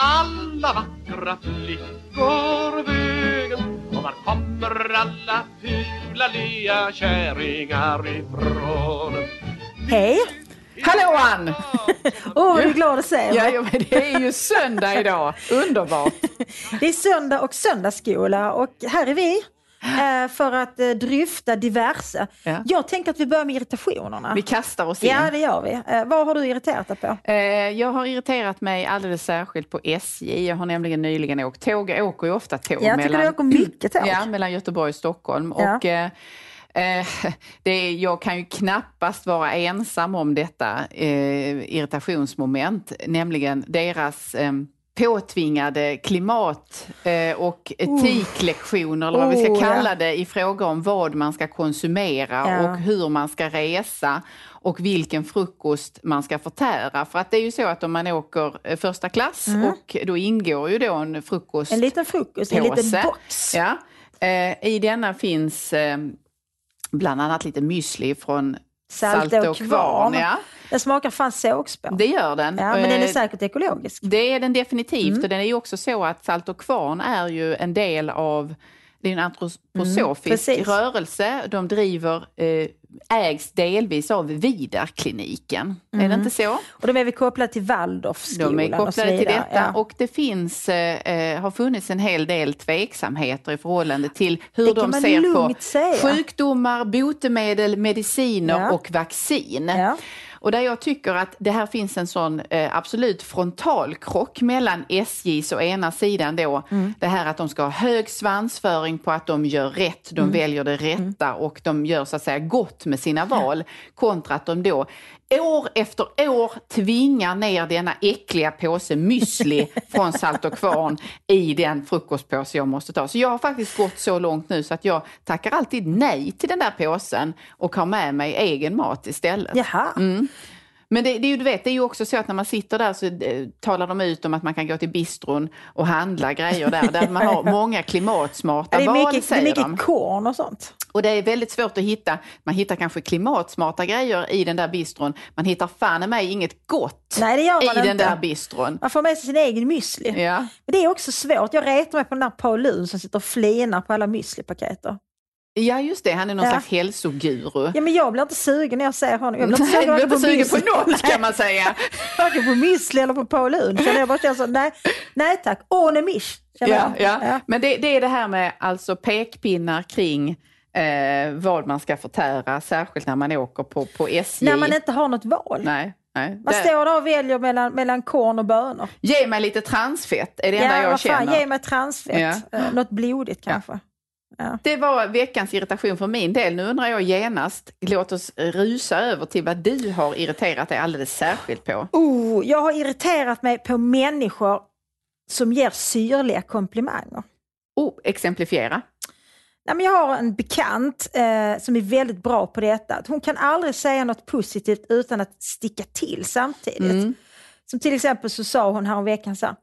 alla vackra flickor vägen? Och var kommer alla fula lea kärringar ifrån? Hej! Hallå Ann! Vad är du glad att se? Ja, men det är ju söndag idag. Underbart. Det är söndag och söndagsskola och här är vi för att dryfta diverse. Ja. Jag tänker att vi börjar med irritationerna. Vi kastar oss in. Ja, det gör vi. Vad har du irriterat dig på? Jag har irriterat mig alldeles särskilt på SJ. Jag har nämligen nyligen åkt tåg. Jag åker ju ofta tåg. Jag tycker du åker mycket tåg. Ja, mellan Göteborg och Stockholm. Ja. Och jag kan ju knappast vara ensam om detta irritationsmoment. Nämligen deras påtvingade klimat- och etiklektioner eller vad vi ska kalla det i fråga om vad man ska konsumera och hur man ska resa och vilken frukost man ska förtära. För att det är ju så att om man åker första klass och då ingår ju då en frukost. En liten frukost, en liten box. Ja. I denna finns bland annat lite müsli från Salt och Kvarn. Ja. Den smakar fan sågspår. Det gör den. Ja, men den är säkert ekologisk. Det är den definitivt. Och den är ju också så att Salt och Kvarn är ju en del av, det är en antroposofisk rörelse. De driver, ägs delvis av Vidarkliniken. Är det inte så? Och de är vi kopplade till Waldorfskolan. De är kopplade till detta. Ja. Och det finns, har funnits en hel del tveksamheter i förhållande till hur de ser på sjukdomar, botemedel, mediciner och vaccin. Ja. Och där jag tycker att det här finns en sån absolut frontalkrock mellan SJs å ena sidan då. Det här att de ska ha hög svansföring på att de gör rätt, de väljer det rätta och de gör så att säga gott med sina val. Kontra att de då år efter år tvingar ner denna äckliga påse müsli från Salt och Kvarn i den frukostpåse jag måste ta. Så jag har faktiskt gått så långt nu så att jag tackar alltid nej till den där påsen och har med mig egen mat istället. Jaha. Men det är ju också så att när man sitter där så talar de ut om att man kan gå till bistron och handla grejer där man har många klimatsmarta val, säger de. Det är mycket korn och sånt. Och det är väldigt svårt att hitta. Man hittar kanske klimatsmarta grejer i den där bistron. Man hittar fan i mig inget gott den där bistron. Man får med sig sin egen müsli. Ja. Men det är också svårt. Jag retar mig på den där Paulun som sitter och flinar på alla müslipaketer. Ja, just det. Han är någon slags hälsoguru. Ja, men jag blir inte sugen när jag ser honom. Jag blir inte sugen på något, kan man säga. Varken på müsli eller på Paulun. Så jag bara känner så, nej tack. Ohne mich. Ja. Men det är det här med alltså pekpinnar kring vad man ska förtära, särskilt när man åker på SJ. När man inte har något val. Nej. Man står där och väljer mellan korn och bönor. Ge mig lite transfett, är det enda jag känner. Ge mig transfett. Något blodigt kanske. Ja. Det var veckans irritation för min del. Nu undrar jag genast, låt oss rusa över till vad du har irriterat dig alldeles särskilt på. Jag har irriterat mig på människor som ger syrliga komplimanger. Exemplifiera. Nej, men jag har en bekant som är väldigt bra på detta. Hon kan aldrig säga något positivt utan att sticka till samtidigt. Som till exempel så sa hon här om veckan så här,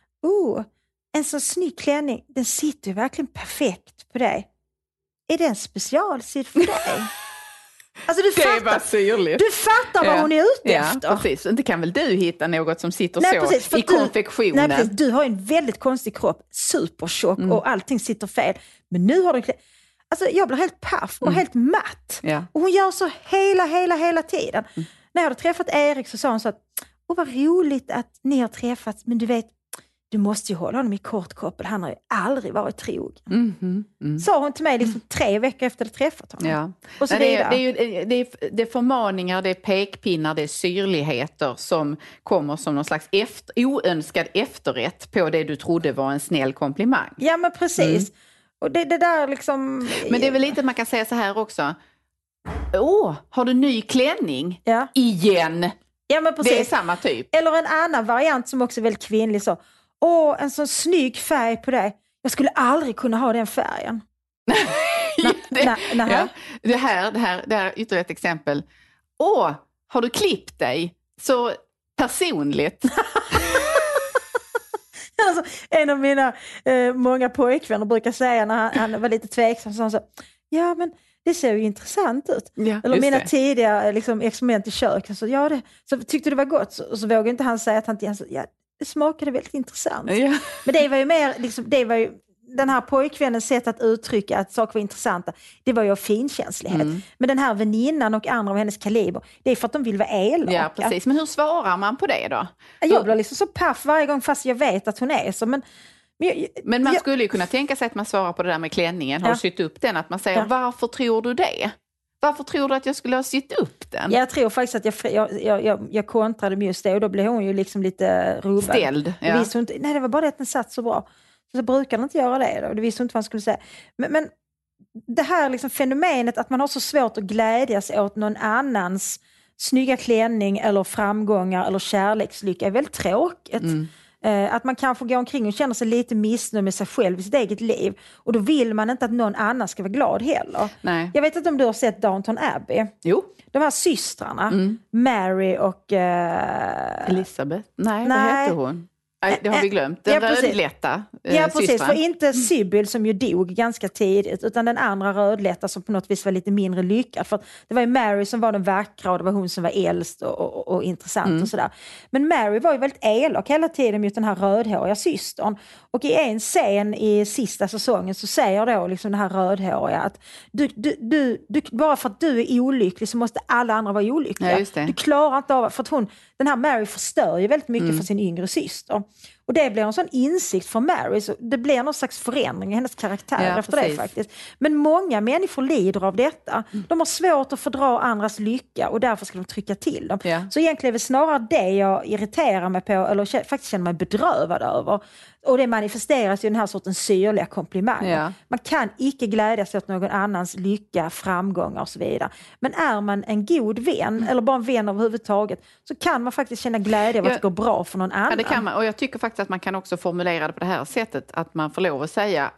en sån snygg klänning, den sitter ju verkligen perfekt på dig. Är den specialsydd för dig? Alltså du fattar vad hon är ute efter. Ja, precis. Inte kan väl du hitta något som sitter i konfektionen? Nej, precis. Du har en väldigt konstig kropp, supertjock och allting sitter fel. Men nu har du alltså jag blir helt paff och helt matt. Ja. Och hon gör så hela tiden. När jag hade träffat Erik så sa hon så att vad roligt att ni har träffats, men du vet, du måste ju hålla honom i kort koppel. Han har ju aldrig varit trogen. Sa hon till mig liksom 3 veckor efter att träffat honom. Ja. Och så det är förmaningar, det är pekpinnar, det är syrligheter som kommer som någon slags oönskad efterrätt på det du trodde var en snäll komplimang. Ja, men precis. Och det där liksom... Men det är väl lite man kan säga så här också. Har du ny klänning? Ja. Igen? Ja, men precis. Det är samma typ. Eller en annan variant som också är väldigt kvinnlig så. En sån snygg färg på dig. Jag skulle aldrig kunna ha den färgen. Det här är ytterligare ett exempel. Har du klippt dig så personligt? Alltså, en av mina många pojkvänner brukar säga när han var lite tveksam så han sa, ja men det ser ju intressant ut. Ja, eller mina tidiga liksom, experiment i köket. Så tyckte det var gott. Så vågade inte han säga att han inte... det smakade väldigt intressant. Ja. Men det var ju mer, liksom, det var ju den här pojkvännens sätt att uttrycka att saker var intressanta, det var ju av finkänslighet. Men den här väninnan och andra av hennes kaliber, det är för att de vill vara elaka. Ja, precis. Men hur svarar man på det då? Jag blir liksom så paff varje gång fast jag vet att hon är så. Men man skulle ju kunna tänka sig att man svarar på det där med klänningen. Har du sytt upp den? Att man säger, varför tror du det? Varför tror du att jag skulle ha sytt upp den? Jag tror faktiskt att jag kontrade med just det. Och då blev hon ju liksom lite rubbad. Ställd. Ja. Det var bara det att den satt så bra. Så brukar den inte göra det då. Det visste inte vad han skulle säga. Men det här liksom fenomenet att man har så svårt att glädjas åt någon annans snygga klänning eller framgångar eller kärlekslycka är väldigt tråkigt. Att man kan få gå omkring och känna sig lite missnöjd med sig själv i sitt eget liv. Och då vill man inte att någon annan ska vara glad heller. Nej. Jag vet inte om du har sett Downton Abbey. Jo. De här systrarna, Mary och... Elisabeth? Nej, vad heter hon? Nej, det har vi glömt. Den rödlätta Ja, precis. systran. För inte Sybil som ju dog ganska tidigt, utan den andra rödlätta som på något vis var lite mindre lyckad. För det var ju Mary som var den vackra och det var hon som var äldst och intressant och sådär. Men Mary var ju väldigt elak hela tiden mot den här rödhåriga systern. Och i en scen i sista säsongen så säger då liksom den här rödhåriga att du, bara för att du är olycklig så måste alla andra vara olyckliga. Ja, just det. Du klarar inte av, för att den här Mary förstör ju väldigt mycket för sin yngre syster. Och det blir en sån insikt för Mary, så det blir någon slags förändring i hennes karaktär efter precis. det faktiskt. Men många människor lider av detta. De har svårt att fördra andras lycka och därför ska de trycka till dem. Ja. Så egentligen är det snarare det jag irriterar mig på eller faktiskt känner mig bedrövad över. Och det manifesteras ju den här sortens syrliga komplimanger. Ja. Man kan icke glädjas åt någon annans lycka, framgångar och så vidare. Men är man en god vän, eller bara en vän överhuvudtaget, så kan man faktiskt känna glädje av att det går bra för någon annan. Ja, det kan man. Och jag tycker faktiskt att man kan också formulera det på det här sättet, att man får lov att säga,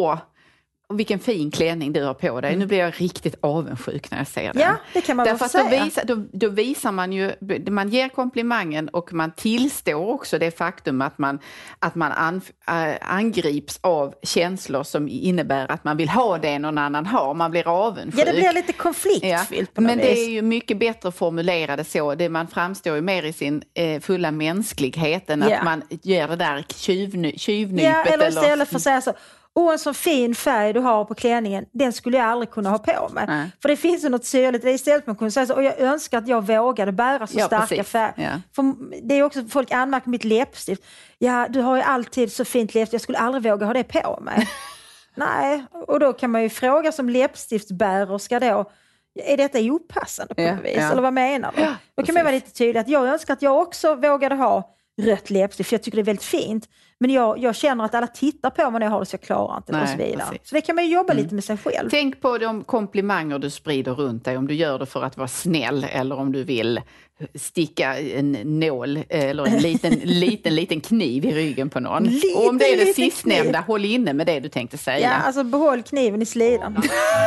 vilken fin klänning du har på dig. Nu blir jag riktigt avundsjuk när jag ser den. Ja, det kan man väl säga. Då visar man ju, man ger komplimangen och man tillstår också det faktum att man angrips av känslor som innebär att man vill ha det någon annan har. Man blir avundsjuk. Ja, det blir lite konfliktfyllt på något Men vis. det är ju mycket bättre formulerade så. Man framstår ju mer i sin fulla mänsklighet än att man gör det där tjuvnypet. Ja, eller istället för att säga så, en sån fin färg du har på klänningen, den skulle jag aldrig kunna ha på mig. Nej. För det finns ju något syrligt. Det är istället man kunde säga så, och jag önskar att jag vågade bära så starka färger. Ja. För det är också, folk anmärker mitt läppstift. Ja, du har ju alltid så fint läppstift, jag skulle aldrig våga ha det på mig. Nej, och då kan man ju fråga som läppstiftsbärerska då, är detta opassande på något vis? Eller vad menar du? Då kan man vara lite tydlig att jag önskar att jag också vågade ha rött läppstift, för jag tycker det är väldigt fint. Men jag känner att alla tittar på mig när jag har det, så jag klarar inte det och så vidare. Precis. Så det kan man ju jobba lite med sig själv. Tänk på de komplimanger du sprider runt dig, om du gör det för att vara snäll eller om du vill sticka en nål eller en liten kniv i ryggen på någon. Och om det är det sistnämnda, håll inne med det du tänkte säga. Ja, alltså behåll kniven i slidan.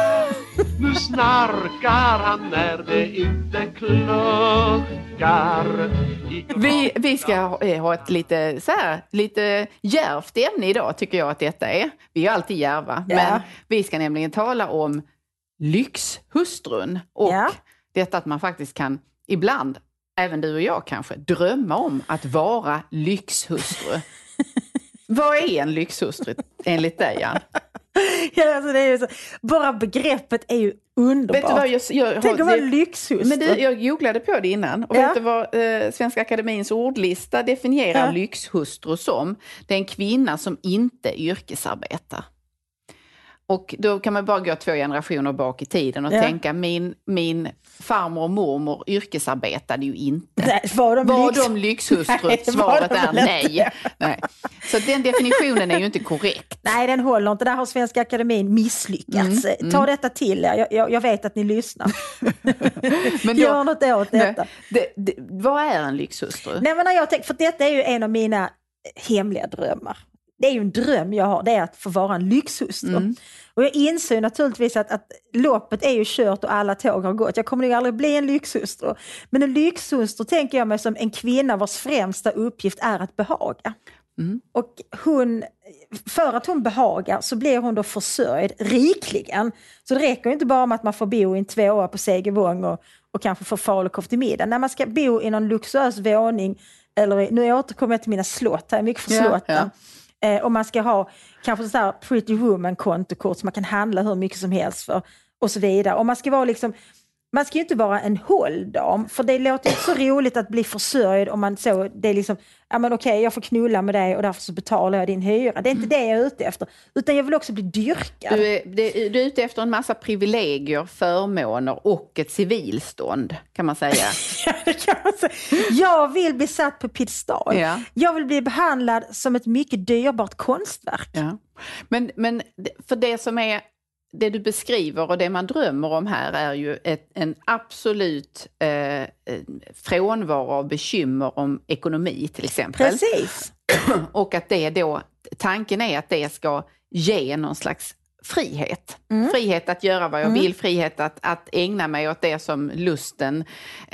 Nu snarkar han när det inte kluckar. Vi ska ha ett lite djärvt ämne idag, tycker jag att detta är. Vi är alltid djärva, men vi ska nämligen tala om lyxhustrun och detta att man faktiskt kan ibland, även du och jag kanske, drömma om att vara lyxhustru. Vad är en lyxhustru enligt dig, Jan? Ja, alltså det är ju så, bara begreppet är ju underbart. Vet du vad tänk att vara lyxhustru. Men jag googlade på det innan. Och vet du vad Svenska Akademins ordlista definierar lyxhustru som? Det är en kvinna som inte yrkesarbetar. Och då kan man bara gå 2 generationer bak i tiden och tänka, min farmor och mormor yrkesarbetade ju inte. Nej, var de lyxhustru? Svaret är nej. Så den definitionen är ju inte korrekt. Nej, den håller inte. Där har Svenska Akademin misslyckats. Ta detta till er. Jag vet att ni lyssnar. Men då, gör något åt detta. Vad är en lyxhustru? Nej, men jag tänker, för detta är ju en av mina hemliga drömmar. Det är ju en dröm jag har, det är att få vara en lyxhustru. Och jag inser naturligtvis att loppet är ju kört och alla tåg har gått. Jag kommer ju aldrig bli en lyxhustru. Men en lyxhustru tänker jag mig som en kvinna vars främsta uppgift är att behaga. Och för att hon behagar så blir hon då försörjd rikligen. Så det räcker inte bara med att man får bo i en 2 på Segevång och kanske få falukorv till middag. När man ska bo i någon luxuös våning eller nu återkommer jag till mina slott, jag är mycket för slotten. Och man ska ha kanske så här Pretty Woman-kontokort som man kan handla hur mycket som helst för och så vidare. Och man ska vara liksom, man ska ju inte vara en hålldam, för det låter inte så roligt att bli försörjd om man så, det är liksom, ja men okej, jag får knulla med dig och därför så betalar jag din hyra. Det är inte det jag är ute efter, utan jag vill också bli dyrkad. Du är ute efter en massa privilegier, förmåner och ett civilstånd, kan man säga. Ja, det kan man säga. Jag vill bli satt på piedestal. Ja. Jag vill bli behandlad som ett mycket dyrbart konstverk. Ja. Men för det som är det du beskriver och det man drömmer om här är ju en absolut frånvaro av bekymmer om ekonomi till exempel. Precis. Och att det då, tanken är att det ska ge någon slags frihet. Frihet att göra vad jag vill, frihet att ägna mig åt det som lusten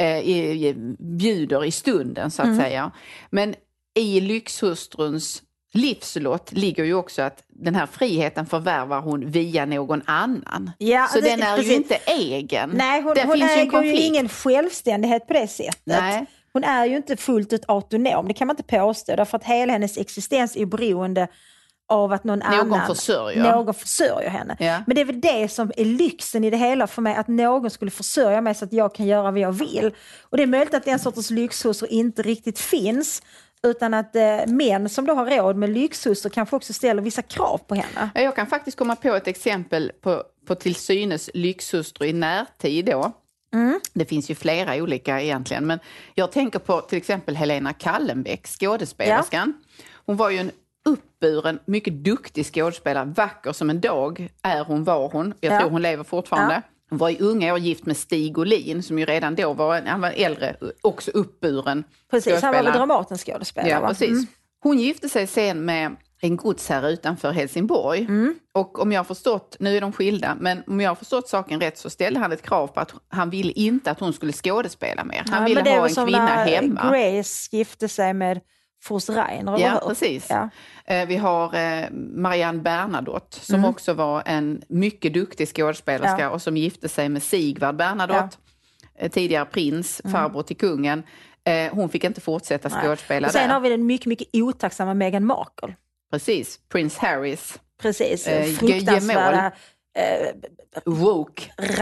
bjuder i stunden så att säga. Men i lyxhustruns livslott ligger ju också att den här friheten förvärvar hon via någon annan. Ja, så den är ju inte egen. Nej, hon äger ju ingen självständighet på det sättet. Nej. Hon är ju inte fullt ut autonom, det kan man inte påstå. Därför att hela hennes existens är beroende av att någon försörjer henne. Ja. Men det är väl det som är lyxen i det hela för mig, att någon skulle försörja mig så att jag kan göra vad jag vill. Och det är möjligt att den sortens lyxhustrur inte riktigt finns, utan att män som då har råd med lyxhustrur kanske också ställer vissa krav på henne. Jag kan faktiskt komma på ett exempel på till synes lyxhustru i närtid då. Det finns ju flera olika egentligen, men jag tänker på till exempel Helena Kallenbäck, skådespelerskan. Ja. Hon var ju en uppburen, mycket duktig skådespelare, vacker som en dag var hon. Jag tror hon lever fortfarande. Ja. Hon var i unga år gift med Stig Olin som ju redan då han var äldre, också uppburen. Precis, han var väl Dramatens skådespelare. Ja, precis. Hon gifte sig sen med en godsherre utanför Helsingborg. Och om jag har förstått, nu är de skilda, men om jag har förstått saken rätt så ställde han ett krav på att han ville inte att hon skulle skådespela mer. Han ville ha en kvinna hemma. Grace gifte sig med Fors Reiner. Ja, precis. Ja. Vi har Marianne Bernadotte som också var en mycket duktig skådespelerska och som gifte sig med Sigvard Bernadotte, tidigare prins, farbror till kungen. Hon fick inte fortsätta skådespela där. Sen har vi den mycket, mycket otacksamma Meghan Markle. Precis, Prince Harrys. Precis, fruktansvärda woke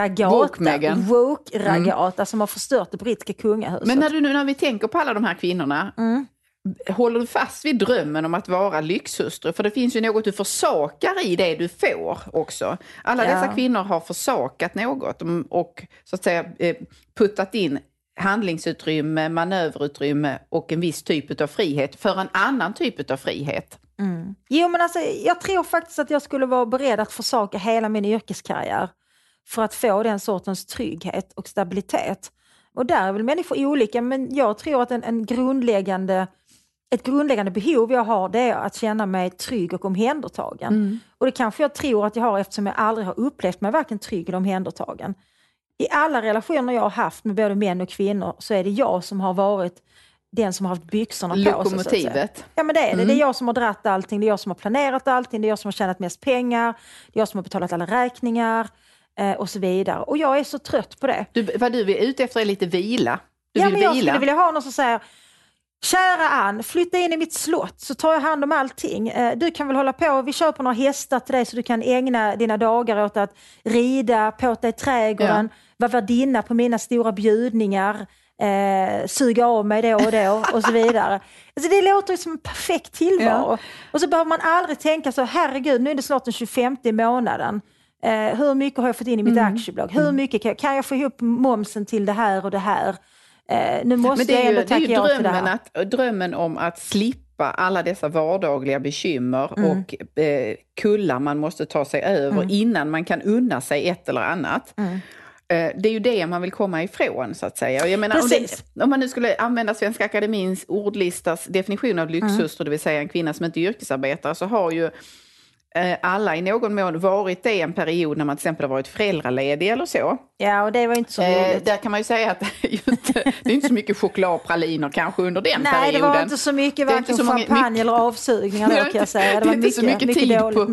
ragata som har förstört det brittiska kungahuset. Men när vi tänker på alla de här kvinnorna, håller du fast vid drömmen om att vara lyxhustru? För det finns ju något du försakar i det du får också. Alla dessa kvinnor har försakat något och så att säga puttat in handlingsutrymme, manöverutrymme och en viss typ av frihet för en annan typ av frihet. Jo, men alltså, jag tror faktiskt att jag skulle vara beredd att försaka hela min yrkeskarriär för att få den sortens trygghet och stabilitet. Och där är väl människor olika, men jag tror att ett grundläggande behov jag har, det är att känna mig trygg och omhändertagen. Och det kanske jag tror att jag har eftersom jag aldrig har upplevt mig varken trygg eller omhändertagen. I alla relationer jag har haft med både män och kvinnor så är det jag som har varit den som har haft byxorna på sig. Lokomotivet. Ja, men det är det. Det är jag som har dratt allting, det är jag som har planerat allting, det är jag som har tjänat mest pengar, det är jag som har betalat alla räkningar och så vidare. Och jag är så trött på det. Vad du är ute efter är lite vila. Jag skulle vilja ha någon som säger: kära Ann, flytta in i mitt slott så tar jag hand om allting. Du kan väl hålla på, vi köper några hästar till dig så du kan ägna dina dagar åt att rida, påta i trädgården, vara värdinna på mina stora bjudningar, suga av mig då och då och så vidare. Alltså det låter ju som en perfekt tillvaro. Och så behöver man aldrig tänka så, herregud, nu är det snart den 25 i månaden. Hur mycket har jag fått in i mitt aktiebolag? Hur mycket kan jag få ihop momsen till det här och det här? Nu måste men det jag ändå tacka ja till det här. Drömmen om att slippa alla dessa vardagliga bekymmer och kullar man måste ta sig över innan man kan unna sig ett eller annat. Det är ju det man vill komma ifrån så att säga. Och jag menar, om man nu skulle använda Svenska Akademins ordlistas definition av lyxhustru, det vill säga en kvinna som inte är yrkesarbetare, så har ju alla i någon mån varit det en period när man till exempel har varit föräldraledig eller så. Ja, och det var inte så roligt. Där kan man ju säga att det är inte så mycket chokladpraliner kanske under den perioden. Nej, det var inte så mycket varken champagne eller avsugningar då, kan jag säga. Det var mycket dåligt med det.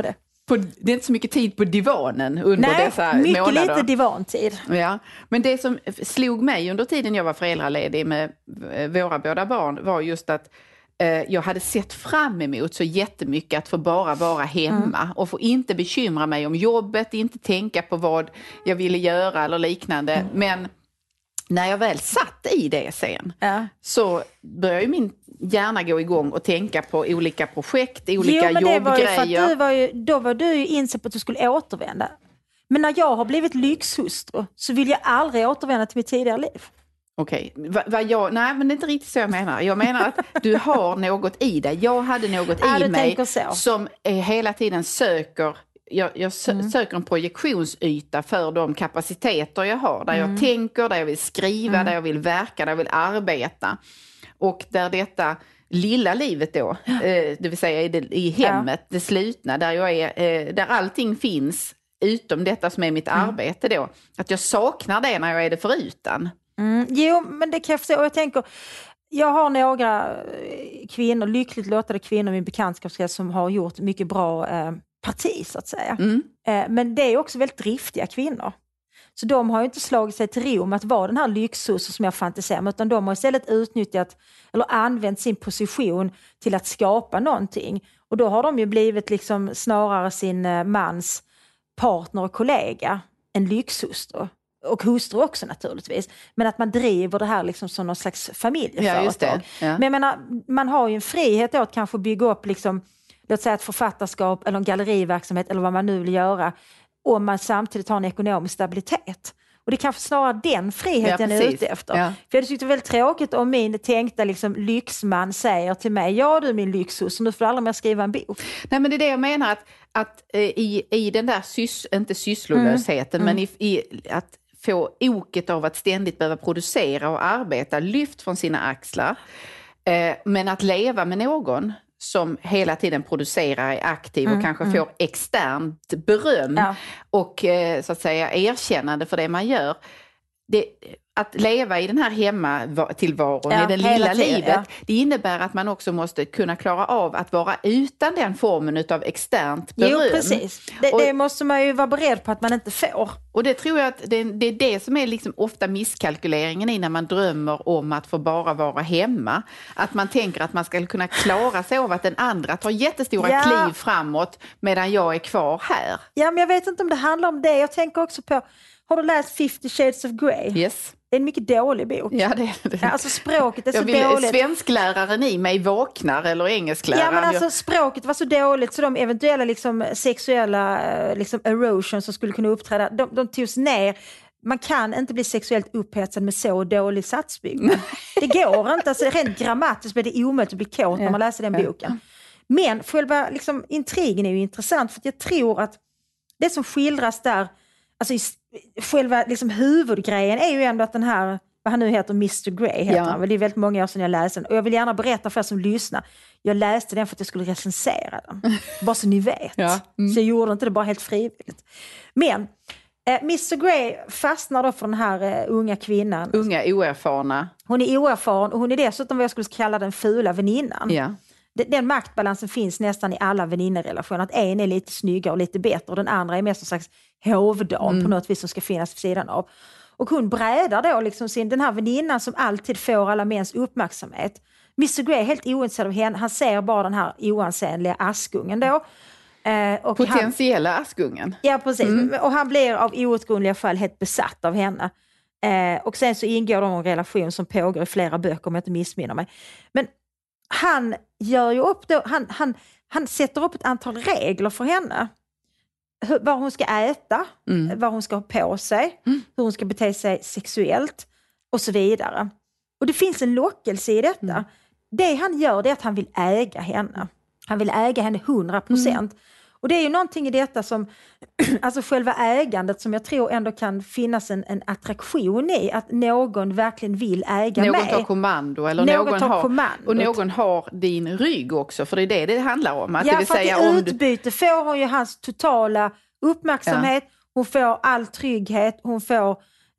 det är inte så mycket tid på divanen under dessa månader. Nej, mycket lite divantid. Ja, men det som slog mig under tiden jag var föräldraledig med våra båda barn var just att jag hade sett fram emot så jättemycket att få bara vara hemma och få inte bekymra mig om jobbet, inte tänka på vad jag ville göra eller liknande. Men när jag väl satt i det sen så började ju min hjärna gå igång och tänka på olika projekt, olika jobbgrejer. Då var du ju insatt på att du skulle återvända. Men när jag har blivit lyxhustru så vill jag aldrig återvända till mitt tidigare liv. Okej, nej men det är inte riktigt så jag menar. Jag menar att du har något i dig. Jag hade något i mig som hela tiden söker. Jag söker en projektionsyta för de kapaciteter jag har. Där jag tänker, där jag vill skriva, där jag vill verka, där jag vill arbeta. Och där detta lilla livet då, det vill säga i hemmet, det slutna, där jag är, där allting finns utom detta som är mitt arbete då. Att jag saknar det när jag är det förutan. Jo, men det kan jag förstå. Och jag tänker, jag har några kvinnor, lyckligt lottade kvinnor i min bekantskapskrets som har gjort mycket bra parti så att säga. Men det är också väldigt driftiga kvinnor. Så de har ju inte slagit sig till ro med att vara den här lyxhusen som jag fantiserar med, utan de har istället utnyttjat eller använt sin position till att skapa någonting. Och då har de ju blivit liksom snarare sin mans partner och kollega än lyxhustru. Och hustru också naturligtvis. Men att man driver det här liksom som någon slags familjeföretag. Ja, just det. Ja. Men jag menar, man har ju en frihet då att kanske bygga upp liksom, låt säga ett författarskap eller en galleriverksamhet eller vad man nu vill göra, om man samtidigt har en ekonomisk stabilitet. Och det är kanske snarare den friheten jag är ute efter. Ja. För jag tyckte det var väldigt tråkigt om min tänkta liksom, lyxman säger till mig, ja du är min lyxhus, så nu får du aldrig mer skriva en bok. Nej, men det är det jag menar, att i den där inte sysslolösheten, men i att få oket av att ständigt behöva producera och arbeta, lyft från sina axlar. Men att leva med någon som hela tiden producerar, är aktiv och kanske får externt beröm och så att säga erkännande för det man gör. Att leva i den här hemmatillvaron, i det lilla livet, det innebär att man också måste kunna klara av att vara utan den formen av externt beröm. Jo, precis. Det måste man ju vara beredd på att man inte får. Och det tror jag att det är det som är liksom ofta misskalkyleringen i när man drömmer om att få bara vara hemma. Att man tänker att man ska kunna klara sig av att den andra tar jättestora kliv framåt medan jag är kvar här. Ja, men jag vet inte om det handlar om det. Jag tänker också på, har du läst 50 Shades of Grey? Yes. Det är en mycket dålig bok. Ja, det är det. Ja, alltså språket är så dåligt. Svenskläraren i mig vaknar eller engelskläraren. Ja, men alltså språket var så dåligt så de eventuella liksom, sexuella liksom, erosion som skulle kunna uppträda, de togs ner. Man kan inte bli sexuellt upphetsad med så dålig satsbyggnad. Det går inte. Alltså, rent grammatiskt blir det omöjligt att bli kåt när man läser den boken. Men själva liksom, intrigen är ju intressant för att jag tror att det som skildras där, alltså själva liksom, huvudgrejen är ju ändå att den här, vad han nu heter, Mr. Grey heter han. Det är väldigt många år sedan jag läste den. Och jag vill gärna berätta för er som lyssnar. Jag läste den för att jag skulle recensera den. Bara så ni vet. Så jag gjorde inte det bara helt frivilligt. Men Mr. Grey fastnar då för den här unga kvinnan. Unga, oerfarna. Hon är oerfaren och hon är dessutom vad jag skulle kalla den fula väninnan. Ja. Den maktbalansen finns nästan i alla väninnerelationer. Att en är lite snyggare och lite bättre och den andra är mest en slags hovdam på något vis som ska finnas vid sidan av. Och hon brädar då liksom den här väninnan som alltid får alla mäns uppmärksamhet. Mr. Grey är helt ointresserad av henne. Han ser bara den här oansenliga askungen då. Och potentiella askungen. Ja, precis. Och han blir av outgrundliga skäl helt besatt av henne. Och sen så ingår de en relation som pågår i flera böcker om jag inte missminner mig. Men han gör ju upp då, han sätter upp ett antal regler för henne. Vad hon ska äta, vad hon ska ha på sig, hur hon ska bete sig sexuellt och så vidare. Och det finns en lockelse i detta. Det han gör det är att han vill äga henne. Han vill äga henne 100%. Och det är ju någonting i detta som, alltså själva ägandet som jag tror ändå kan finnas en attraktion i. Att någon verkligen vill äga mig. Någon tar kommando. Eller någon har din rygg också. För det är det handlar om. Att ja, det vill för säga att i utbyte får hon ju hans totala uppmärksamhet. Ja. Hon får all trygghet. Hon får,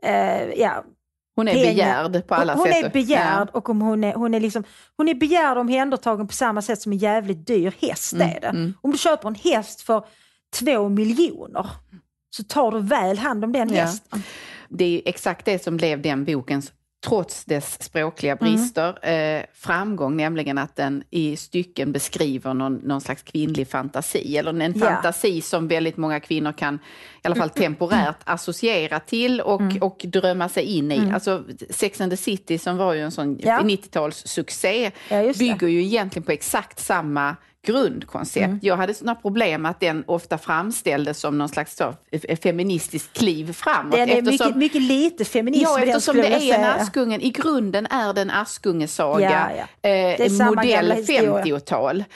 hon är begärd på alla sätt. Hon är begärd och hon är begärd och omhändertagen på samma sätt som en jävligt dyr häst är det. Om du köper en häst för 2 miljoner så tar du väl hand om den hästen. Det är exakt det som blev den bokens, trots dess språkliga brister, framgång, nämligen att den i stycken beskriver någon slags kvinnlig fantasi, eller en fantasi som väldigt många kvinnor kan i alla fall temporärt associera till och drömma sig in i. Alltså Sex and the City, som var ju en sån 90-talssuccé, bygger ju egentligen på exakt samma grundkoncept. Jag hade sådana problem att den ofta framställdes som någon slags feministisk kliv framåt. Den är mycket lite feminism. Ja, eftersom det är en Askungen. I grunden är det en Askungesaga. Modell 50-tal.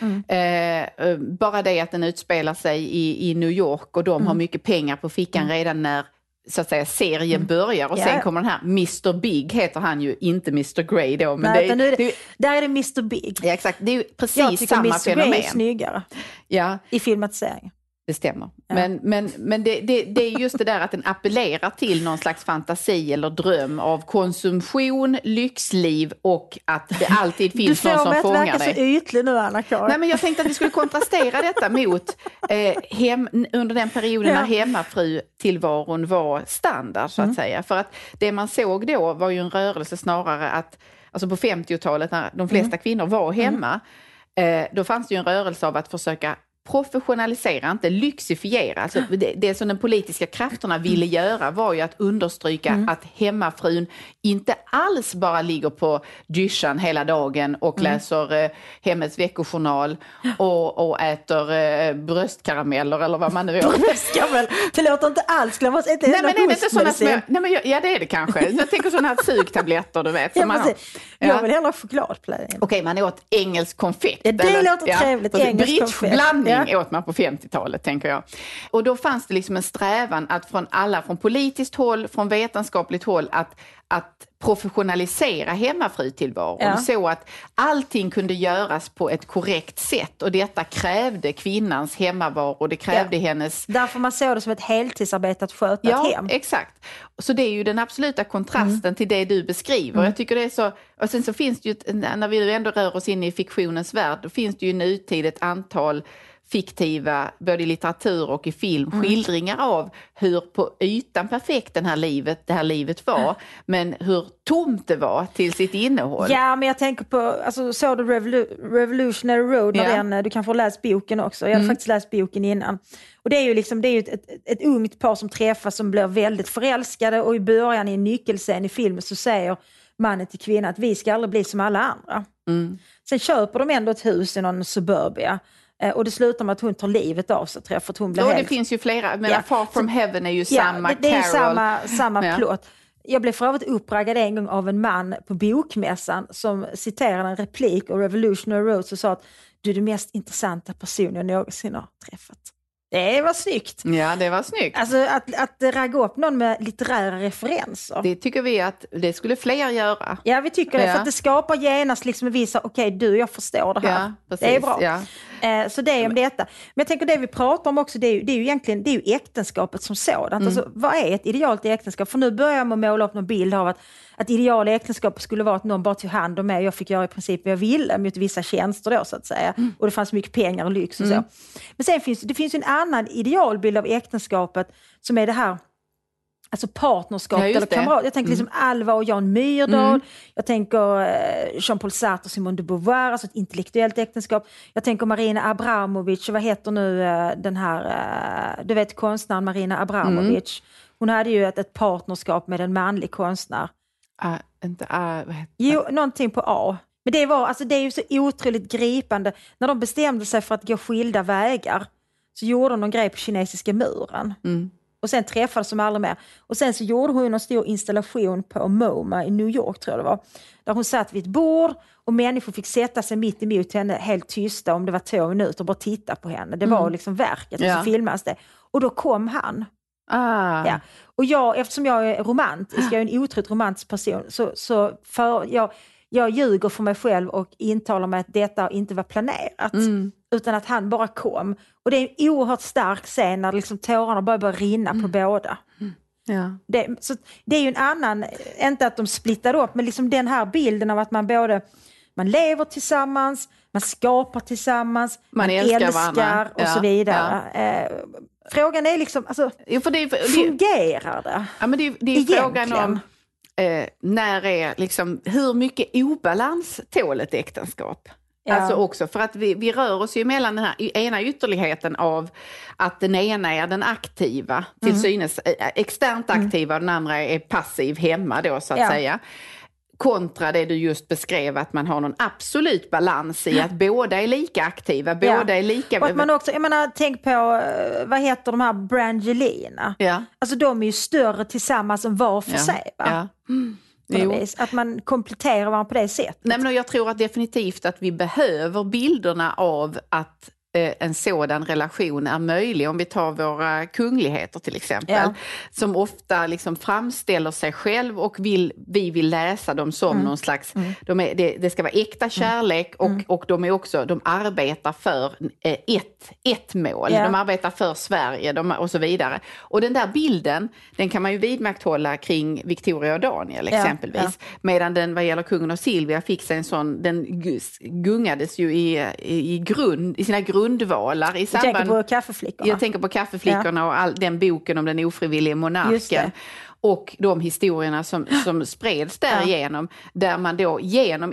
Bara det att den utspelar sig i New York och de har mycket pengar på fickan redan när, så att säga, serien börjar, och sen kommer den här Mr. Big, heter han ju, inte Mr. Grey då, men där är det Mr. Big. Ja, exakt, det är ju precis samma Mr. fenomen. Grey är snyggare i filmatiseringen. Det stämmer. Men det är just det där att den appellerar till någon slags fantasi eller dröm av konsumtion, lyxliv, och att det alltid finns någon som fångar dig. Du får verka så ytlig nu, Anna-Karin. Nej, men jag tänkte att vi skulle kontrastera detta mot under den perioden när hemmafru-tillvaron var standard, så att säga. För att det man såg då var ju en rörelse snarare att, alltså på 50-talet när de flesta kvinnor var hemma, då fanns det ju en rörelse av att försöka professionalisera, inte lyxifiera. Alltså det som de politiska krafterna ville göra var ju att understryka att hemmafrun inte alls bara ligger på dyschan hela dagen och läser hemmets veckojournal och äter bröstkarameller eller vad man nu gör. Bröstkaramell, det låter inte alls. Nej, men är det inte sådana små... Ja, det är det kanske. Jag tänker sådana här sugtabletter, du vet. Jag vill hellre ha chokladpläring. Okej, man åt engelsk konfekt. Ja, det låter trevligt. Engelsk konfekt. Åt man på 50-talet, tänker jag. Och då fanns det liksom en strävan att från politiskt håll, från vetenskapligt håll, att professionalisera hemmafrutillvaron så att allting kunde göras på ett korrekt sätt, och detta krävde kvinnans hemmavaro, det krävde hennes... Därför man såg det som ett heltidsarbete att sköta ett hem. Ja, exakt. Så det är ju den absoluta kontrasten till det du beskriver. Jag tycker det är så... Och sen så finns det ju, när vi ändå rör oss in i fiktionens värld, då finns det ju i nutid ett antal fiktiva, både i litteratur och i film, skildringar av hur på ytan perfekt det här livet var, men hur tomt det var till sitt innehåll. Ja, men jag tänker på, alltså, så du Revolutionary Road, när du kan få läst boken också. Jag hade faktiskt läst boken innan. Och det är ju liksom, det är ju ett ungt par som träffas, som blir väldigt förälskade, och i början i en nyckelscen i filmen så säger mannen till kvinnan att vi ska aldrig bli som alla andra. Sen köper de ändå ett hus i någon suburbia. Och det slutar med att hon tar livet av sig, för att hon blir det finns ju flera, men Far from Heaven är ju samma det är samma plott. Jag blev för övrigt uppraggad en gång av en man på bokmässan som citerade en replik av Revolutionary Road och sa att du är den mest intressanta person jag någonsin har träffat. Det var snyggt. Ja, det var snyggt. Alltså att ragga upp någon med litterära referenser. Det tycker vi att det skulle fler göra. Ja, vi tycker det, för att det skapar genast liksom en visa, jag förstår det här. Ja, precis, det är bra. Ja. Så det är om detta. Men jag tänker det vi pratar om också, det är ju egentligen äktenskapet som sådant. Alltså, vad är ett idealt äktenskap? För nu börjar man måla upp någon bild av att ideala äktenskap skulle vara att någon bara tog hand om mig. Jag fick göra i princip vad jag ville mot vissa tjänster då, så att säga. Och det fanns mycket pengar och lyx och så. Men sen finns en annan idealbild av äktenskapet som är det här, alltså partnerskap eller kamrat. Jag tänker liksom Alva och Jan Myrdal. Jag tänker Jean-Paul Sartre och Simone de Beauvoir, alltså ett intellektuellt äktenskap. Jag tänker Marina Abramovic, vad heter nu den här, du vet konstnären Marina Abramovic. Hon hade ju ett partnerskap med en manlig konstnär. Någonting på A. Men det är ju så otroligt gripande. När de bestämde sig för att gå skilda vägar så gjorde de någon grej på kinesiska muren. Och sen träffades de aldrig mer. Och sen så gjorde hon en stor installation på MoMA i New York, tror jag det var. Där hon satt vid ett bord och människor fick sätta sig mitt emot henne helt tysta om det var 2 minuter och bara titta på henne. Det var liksom verket och så filmas det. Och då kom han. Ja. Och eftersom jag är romantisk, jag är en otroligt romantisk person, jag ljuger för mig själv och intalar mig att detta inte var planerat. Utan att han bara kom. Och det är en oerhört stark scen när liksom tårarna börjar rinna på båda. Ja. Det är ju en annan, inte att de splittar upp, men liksom den här bilden av att man man lever tillsammans, man skapar tillsammans, man älskar och så vidare. Ja. Frågan är liksom, alltså, fungerar det? Ja, men det är frågan om när är liksom, hur mycket obalans tål ett äktenskap? Ja. Alltså också för att vi rör oss ju mellan den här ena ytterligheten av att den ena är den aktiva, till synes externt aktiva, och den andra är passiv hemma då så att säga. Kontra det du just beskrev, att man har någon absolut balans i att båda är lika aktiva, båda är lika... Och att man också, jag menar, tänk på, vad heter de här Brangelina? Ja. Alltså de är ju större tillsammans än var för sig, va? Ja. Att man kompletterar varandra på det sättet. Nej, men jag tror att definitivt att vi behöver bilderna av att en sådan relation är möjlig. Om vi tar våra kungligheter till exempel, som ofta liksom framställer sig själv och vi vill läsa dem som någon slags, det ska vara äkta kärlek och de arbetar för ett mål. De arbetar för Sverige och så vidare. Och den där bilden, den kan man ju vidmakthålla kring Victoria och Daniel exempelvis. Medan den vad gäller kungen och Silvia fick sig en sån, den gungades ju i sina grundvalar i samband... Jag tänker på kaffeflickorna. Jag tänker på kaffeflickorna och den boken om den ofrivilliga monarken. Och de historierna som spreds därigenom, där man då genom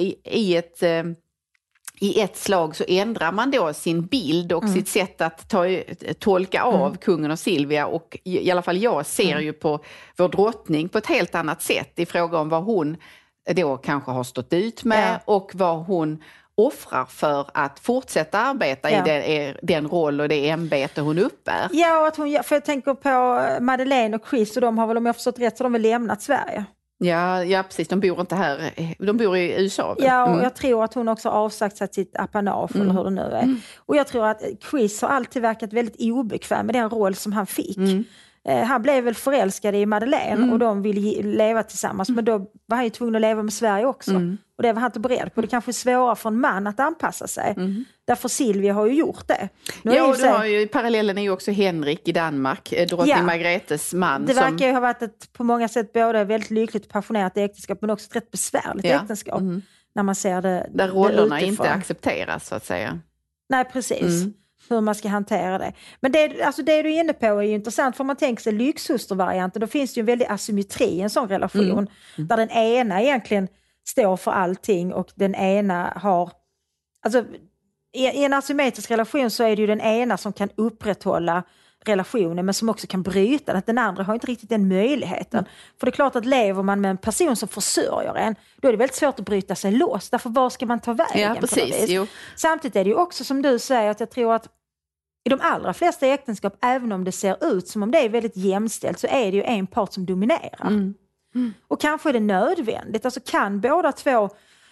i ett slag så ändrar man då sin bild och sitt sätt att tolka av kungen och Silvia, och i alla fall jag ser ju på vår drottning på ett helt annat sätt i fråga om vad hon då kanske har stått ut med och vad hon offrar för att fortsätta arbeta i den roll och det ämbete hon uppbär. Ja, och att för jag tänker på Madeleine och Chris, och de har väl, om jag förstått rätt, så de har lämnat Sverige. Ja, precis. De bor inte här. De bor i USA. Ja, och jag tror att hon också avsagt sig sitt apanage eller hur det nu är. Och jag tror att Chris har alltid verkat väldigt obekväm med den roll som han fick. Han blev väl förälskad i Madeleine och de ville leva tillsammans, men då var han ju tvungen att leva med Sverige också. Och det var han inte beredd på. Det kanske är svårare för en man att anpassa sig. Därför Silvia har ju gjort det. Parallellen är ju också Henrik i Danmark, drottning Margretes man. Det verkar ju ha varit ett på många sätt både väldigt lyckligt och passionerat äktenskap, men också ett rätt besvärligt äktenskap. När man ser det där rollerna inte accepteras så att säga. Nej, precis. Hur man ska hantera det. Men det du är inne på är ju intressant, för man tänker sig lyxhustervarianten. Då finns det ju en väldig asymmetri i en sån relation. Där den ena egentligen står för allting och den ena har... Alltså, i en asymmetrisk relation så är det ju den ena som kan upprätthålla relationen, men som också kan bryta den. Att den andra har inte riktigt den möjligheten. För det är klart att lever man med en person som försörjer en, då är det väldigt svårt att bryta sig loss. Därför var ska man ta vägen? Ja, precis. Jo. Samtidigt är det ju också som du säger, att jag tror att i de allra flesta äktenskap, även om det ser ut som om det är väldigt jämställt, så är det ju en part som dominerar. Och kanske är det nödvändigt. Alltså kan båda två...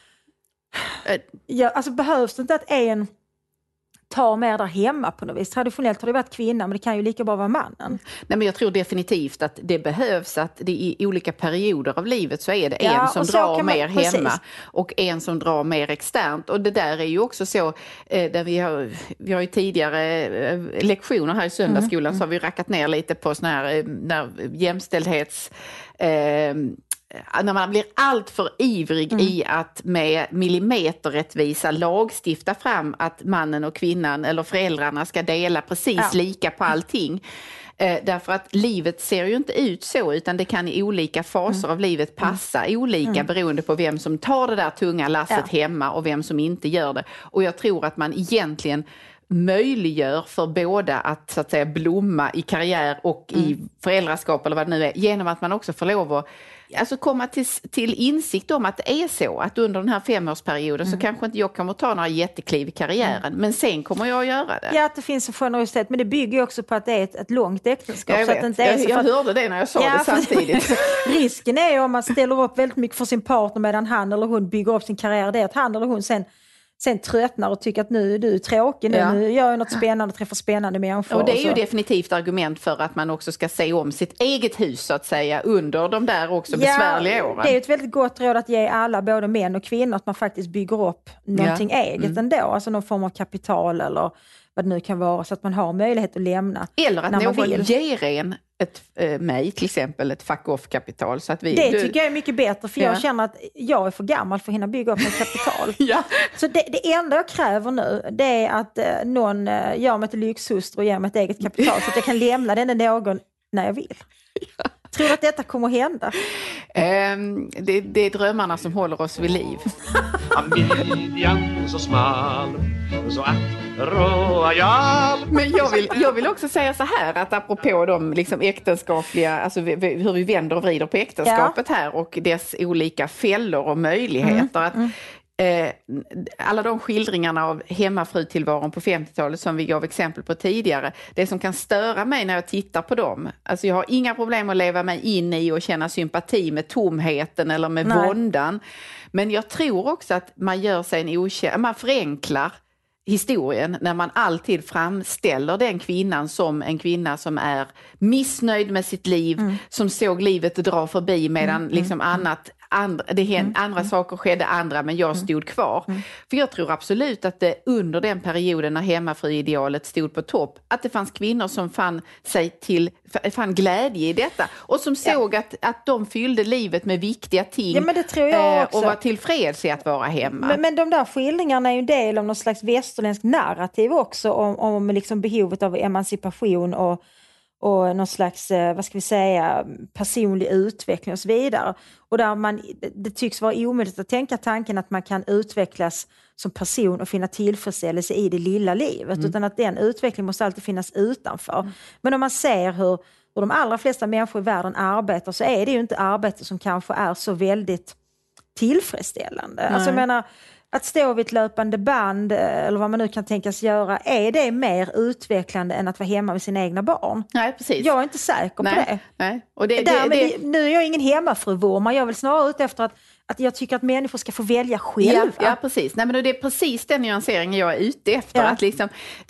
alltså behövs det inte att en tar mer där hemma på något vis. Traditionellt har det varit kvinnan, men det kan ju lika bra vara mannen. Nej, men jag tror definitivt att det behövs, att det i olika perioder av livet så är det en som drar mer hemma och en som drar mer externt. Och det där är ju också så, där vi har ju tidigare lektioner här i söndagsskolan, så har vi rackat ner lite på såna här jämställdhets... när man blir allt för ivrig i att med millimeterrättvisa lagstifta fram att mannen och kvinnan eller föräldrarna ska dela precis lika på allting. Därför att livet ser ju inte ut så, utan det kan i olika faser av livet passa olika beroende på vem som tar det där tunga lasset hemma och vem som inte gör det. Och jag tror att man egentligen möjliggör för båda att, så att säga, blomma i karriär och i föräldraskap eller vad det nu är, genom att man också får lov att komma till insikt om att det är så att under den här 5-årsperioden så kanske inte jag kommer ta några jättekliv i karriären, men sen kommer jag att göra det. Ja, att det finns en generositet, men det bygger ju också på att det är ett långt äktenskap. Jag vet. Jag hörde det när jag sa det samtidigt. Risken är ju om man ställer upp väldigt mycket för sin partner medan han eller hon bygger upp sin karriär, det är att han eller hon sen tröttnar och tycker att nu är du tråkig, nu gör jag något spännande och träffar spännande människor. Och det är ju definitivt argument för att man också ska se om sitt eget hus, så att säga, under de där också besvärliga åren. Det är ett väldigt gott råd att ge alla, både män och kvinnor, att man faktiskt bygger upp någonting eget ändå. Alltså någon form av kapital eller vad det nu kan vara, så att man har möjlighet att lämna. Eller att någon ger en mig till exempel ett fuck-off-kapital. Så att det tycker jag är mycket bättre, för jag känner att jag är för gammal för att hinna bygga upp ett kapital. Så det enda jag kräver nu, det är att någon gör mig till lyxhustru och ger mig ett eget kapital så att jag kan lämna den någon när jag vill. Tror du att detta kommer att hända? Det är drömmarna som håller oss vid liv. Midjan så smal, så royal. Men jag vill också säga så här, att apropå de liksom äktenskapliga, alltså hur vi vänder och vrider på äktenskapet här och dess olika fällor och möjligheter. Att alla de skildringarna av hemmafrutillvaron på 50-talet som vi gav exempel på tidigare, det som kan störa mig när jag tittar på dem, alltså jag har inga problem att leva mig in i och känna sympati med tomheten eller med våndan, men jag tror också att man gör sig man förenklar historien när man alltid framställer den kvinnan som en kvinna som är missnöjd med sitt liv, som såg livet dra förbi medan liksom andra saker skedde men jag stod kvar. För jag tror absolut att det under den perioden när hemmafruidealet stod på topp, att det fanns kvinnor som fann glädje i detta och som såg att de fyllde livet med viktiga ting, men det tror jag också. Och var tillfreds i att vara hemma. Men de där skildringarna är ju en del av någon slags västerländsk narrativ också om liksom behovet av emancipation och någon slags, vad ska vi säga, personlig utveckling och så vidare. Och där det tycks vara omöjligt att tänka tanken att man kan utvecklas som person och finna tillfredsställelse i det lilla livet. Utan att den utvecklingen måste alltid finnas utanför. Men om man ser hur de allra flesta människor i världen arbetar, så är det ju inte arbete som kanske är så väldigt tillfredsställande. Alltså jag menar, att stå vid ett löpande band eller vad man nu kan tänkas göra, är det mer utvecklande än att vara hemma med sina egna barn? Nej, precis. Jag är inte säker på det. Nej. Och nu är jag ingen hemmafruvurmare, jag vill snarare ut efter att jag tycker att människor ska få välja själva. Ja, precis. Nej, men det är precis den nyanseringen jag är ute efter. Att liksom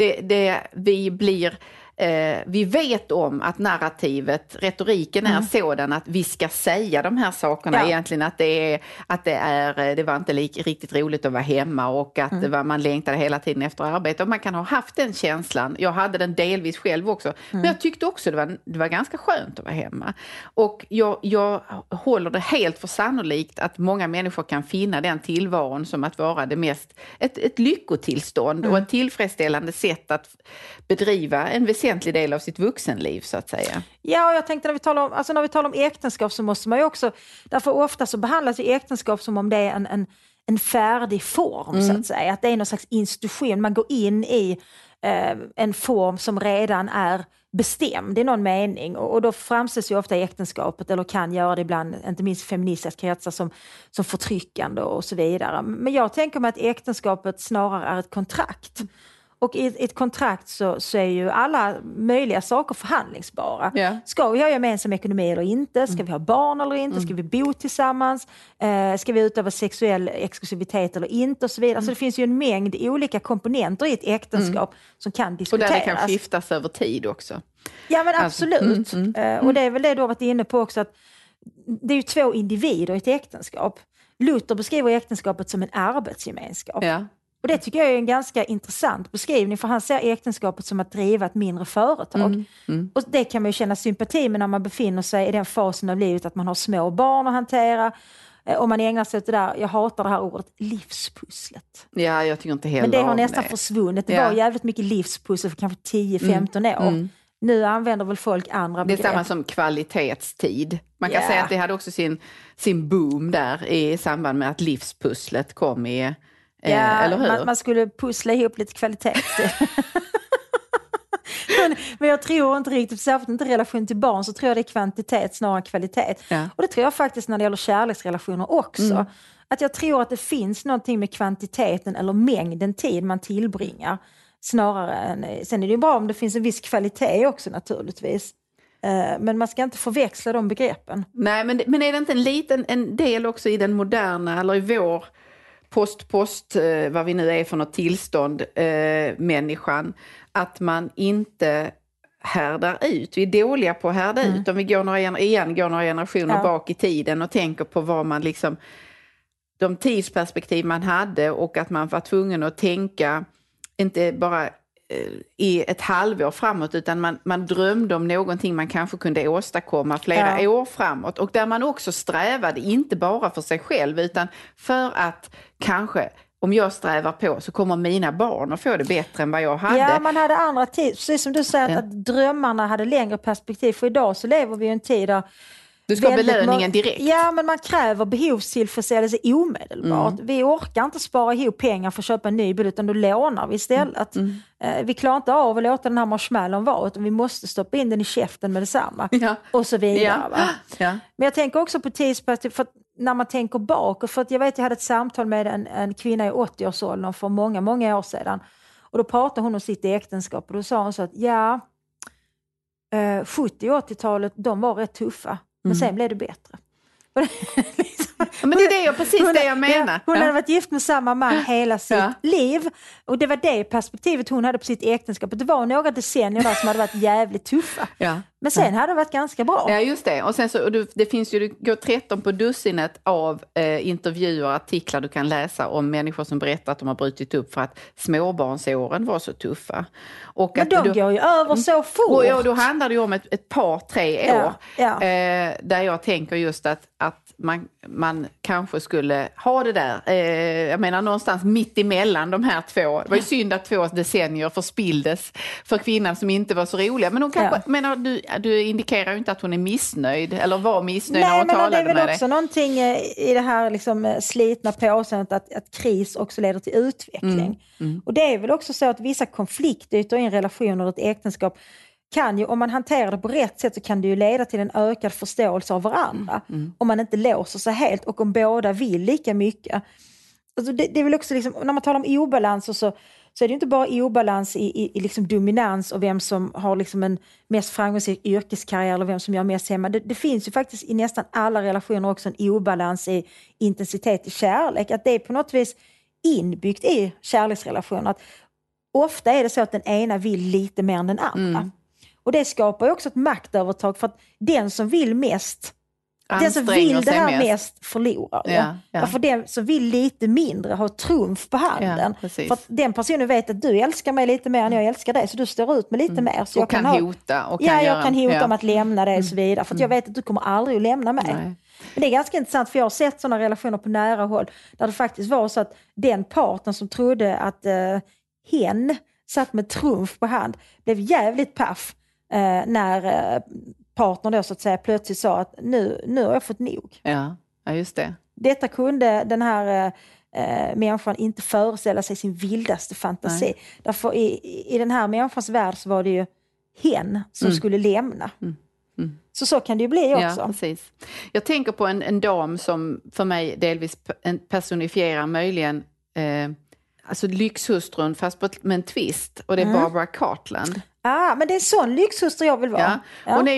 vi vet om att narrativet, retoriken är sådan att vi ska säga de här sakerna egentligen, att det var inte riktigt roligt att vara hemma och att man längtade hela tiden efter arbete, och man kan ha haft den känslan. Jag hade den delvis själv också, men jag tyckte också det var ganska skönt att vara hemma, och jag håller det helt för sannolikt att många människor kan finna den tillvaron som att vara det mest ett lyckotillstånd och ett tillfredsställande sätt att bedriva en väsentlig del av sitt vuxenliv, så att säga. Ja, och jag tänkte när vi talar om äktenskap, så måste man ju också, därför ofta så behandlas ju äktenskap som om det är en färdig form, så att säga. Att det är någon slags institution, man går in i en form som redan är bestämd i någon mening, och då framställs ju ofta äktenskapet, eller kan göra det ibland, inte minst feministiska kretsar, som förtryckande och så vidare. Men jag tänker mig att äktenskapet snarare är ett kontrakt. Och i ett kontrakt så är ju alla möjliga saker förhandlingsbara. Yeah. Ska vi ha gemensam ekonomi eller inte? Ska vi ha barn eller inte? Ska vi bo tillsammans? Ska vi utöva sexuell exklusivitet eller inte? Och så vidare. Så det finns ju en mängd olika komponenter i ett äktenskap som kan diskuteras. Och där det kan skiftas över tid också. Ja, men absolut. Och det är väl det du har varit inne på också, att det är ju två individer i ett äktenskap. Luther beskriver äktenskapet som en arbetsgemenskap. Ja. Och det tycker jag är en ganska intressant beskrivning, för han ser äktenskapet som att driva ett mindre företag. Och det kan man ju känna sympati med när man befinner sig i den fasen av livet att man har små barn att hantera. Och man ägnar sig åt det där, jag hatar det här ordet, livspusslet. Ja, jag tycker inte heller. Men det har nästan försvunnit. Det var jävligt mycket livspussel för kanske 10-15 år. Nu använder väl folk andra begrepp. Det är samma som kvalitetstid. Man kan säga att det hade också sin boom där i samband med att livspusslet kom i... eller hur? Man skulle pussla ihop lite kvalitet. men jag tror inte riktigt, särskilt inte i relation till barn, så tror jag det är kvantitet snarare än kvalitet. Ja. Och det tror jag faktiskt när det gäller kärleksrelationer också. Att jag tror att det finns någonting med kvantiteten eller mängden tid man tillbringar snarare än... Sen är det ju bra om det finns en viss kvalitet också naturligtvis. Men man ska inte förväxla de begreppen. Nej, men är det inte en del också i den moderna, eller i vår post, vad vi nu är för något tillstånd, människan, att man inte härdar ut. Vi är dåliga på att härda ut. Om vi går några generationer bak i tiden och tänker på vad man liksom, de tidsperspektiv man hade, och att man var tvungen att tänka inte bara i ett halvår framåt, utan man drömde om någonting man kanske kunde åstadkomma flera år framåt, och där man också strävade inte bara för sig själv utan för att kanske, om jag strävar på så kommer mina barn att få det bättre än vad jag hade. Ja, man hade andra tid, precis som du säger att drömmarna hade längre perspektiv, för idag så lever vi i en tid där du ska ha belöningen direkt. Ja, men man kräver behovstillfredsställelse omedelbart. Vi orkar inte spara ihop pengar för att köpa en ny bil, utan då lånar vi istället. Vi klarar inte av att låta den här marshmallowen vara, utan vi måste stoppa in den i käften med detsamma. Och så vidare. Va? Men jag tänker också på tidsperspektiv, för när man tänker bakåt, för att jag hade ett samtal med en kvinna i 80-årsåldern för många, många år sedan. Och då pratade hon om sitt äktenskap, och då sa hon så att 70- och 80-talet, de var rätt tuffa. Men sen blev det bättre. Men det är det jag menar. Hon hade varit gift med samma man hela sitt liv. Och det var det perspektivet hon hade på sitt äktenskap. Det var några decennier där som hade varit jävligt tuffa. Men sen hade det varit ganska bra. Ja, just det. Och sen så, det finns ju, det går 13 på dussinet av intervjuer och artiklar du kan läsa om människor som berättar att de har brutit upp för att småbarnsåren var så tuffa. Och men de går ju över så fort. Och då handlar det ju om ett par, 3 år. Där jag tänker just att man kanske skulle ha det där, jag menar någonstans mitt emellan de här två. Det var ju synd att 2 decennier förspilldes för kvinnan som inte var så roliga. Men hon kanske, menar du indikerar ju inte att hon är missnöjd, eller var missnöjd när hon talade med dig. Nej, men det är väl också någonting i det här liksom slitna påståendet att kris också leder till utveckling. Och det är väl också så att vissa konfliktytor i en relation och ett äktenskap kan ju, om man hanterar det på rätt sätt, så kan det ju leda till en ökad förståelse av varandra. Om man inte låser sig helt och om båda vill lika mycket. Alltså det är väl också liksom, när man talar om obalans så är det inte bara obalans i liksom dominans och vem som har liksom en mest framgångsrik yrkeskarriär eller vem som gör mest hemma. Det finns ju faktiskt i nästan alla relationer också en obalans i intensitet i kärlek. Att det är på något vis inbyggt i kärleksrelationer. Att ofta är det så att den ena vill lite mer än den andra. Och det skapar ju också ett maktövertag, för att den som vill mest, den som vill det här mest förlorar. För den som vill lite mindre har trumf på handen. För att den personen vet att du älskar mig lite mer än jag älskar dig, så du står ut med lite mer. Så jag kan hota. Jag kan hota om att lämna dig och så vidare. För att jag vet att du kommer aldrig att lämna mig. Men det är ganska intressant, för jag har sett sådana relationer på nära håll där det faktiskt var så att den parten som trodde att hen satt med trumf på hand blev jävligt paff när partnern då så att säga plötsligt sa att nu har jag fått nog. Ja, just det. Detta kunde den här människan inte föreställa sig sin vildaste fantasi. Nej. Därför i den här människans värld så var det ju hen som skulle lämna. Så kan det ju bli också. Ja, precis. Jag tänker på en dam som för mig delvis personifierar möjligen alltså lyxhustrun fast med en twist, och det är Barbara Cartland. Men det är en sån lyxhustru jag vill vara. Ja. Hon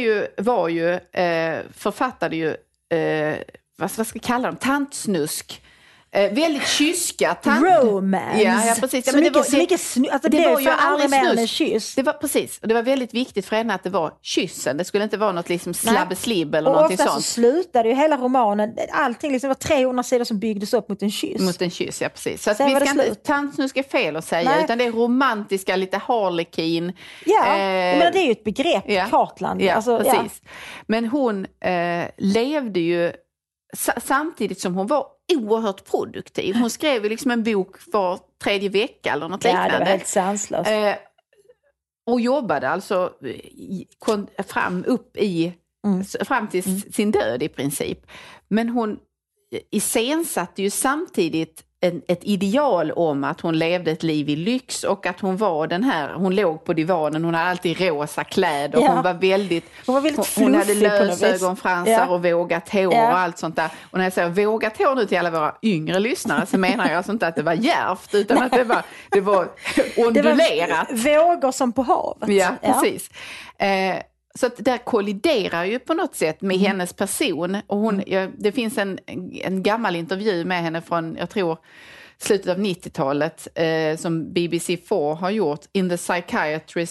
författade ju vad ska jag kalla dem? Tantsnusk. Väldigt kyska. Romance. Ja, precis. Så mycket det var ju aldrig mer än en kyss. Det var precis. Och det var väldigt viktigt för henne att det var kyssen. Det skulle inte vara något liksom slabbeslibb eller något sånt. Och ofta så slutade ju hela romanen, allting liksom var 300 sidor som byggdes upp mot en kyss. Mot en kyss, ja precis. Så att vi ska inte, tantsnusk är fel att säga, utan det är romantiska, lite harlekin. Ja, men det är ju ett begrepp, Cartland. Ja, alltså, precis. Ja. Men hon levde ju samtidigt som hon var oerhört produktiv. Hon skrev liksom en bok var 3:e vecka eller något liknande. Ja, det var helt sanslöst. Och jobbade alltså fram till sin död i princip. Men hon iscensatte ju samtidigt ett ideal om att hon levde ett liv i lyx, och att hon var den här, hon låg på divanen, hon hade alltid rosa kläder, hon var väldigt hon hade lösögonfransar och vågat hår och allt sånt där. Och när jag säger vågat hår nu till alla våra yngre lyssnare, så menar jag alltså inte att det var djärvt, utan att det var ondulerat. Det var vågor som på havet. Ja, precis. Så att där kolliderar ju på något sätt med hennes person. Och det finns en gammal intervju med henne från, jag tror, slutet av 90-talet som BBC4 har gjort, In the Psychiatrist's